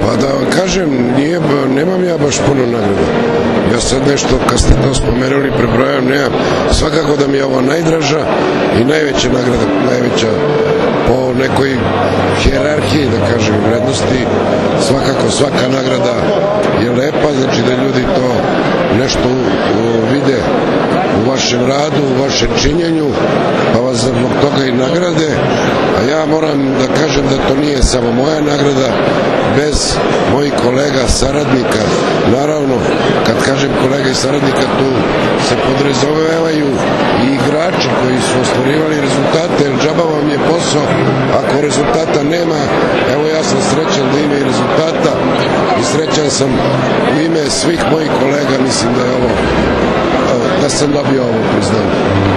Pa da vam kažem, nemam ja baš puno nagrada. Ja sad nešto, kad ste to spomenuli, prebrojam, nemam. Svakako da mi je ovo najdraža i najveća nagrada, najveća po nekoj hijerarhiji, da kažem, vrednosti. Svakako svaka nagrada je lepa, znači da ljudi to nešto vide u vašem radu, u vašem činjenju, pa vas zbog toga i nagrade. A ja moram da kažem da to nije samo moja nagrada, bez mojih kolega, saradnika. Naravno, kad kažem kolega i saradnika, tu se podrazumevaju i igrači koji su ostvarivali rezultate, jer džaba vam je posao ako rezultata nema. Evo, ja sam srećan da ima i rezultata i srećan sam u ime svih mojih kolega. Mislim da je ovo, da sam dobio ovo priznanje.